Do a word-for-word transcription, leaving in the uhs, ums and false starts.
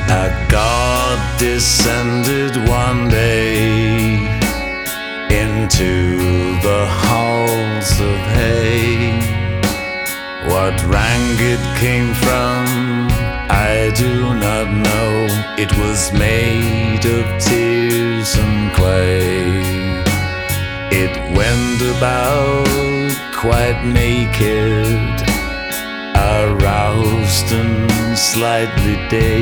A god descended one day into the halls of hay. What rank it came from, I do not know. It was made of tears and clay. It went about quite naked, aroused and slightly dazed.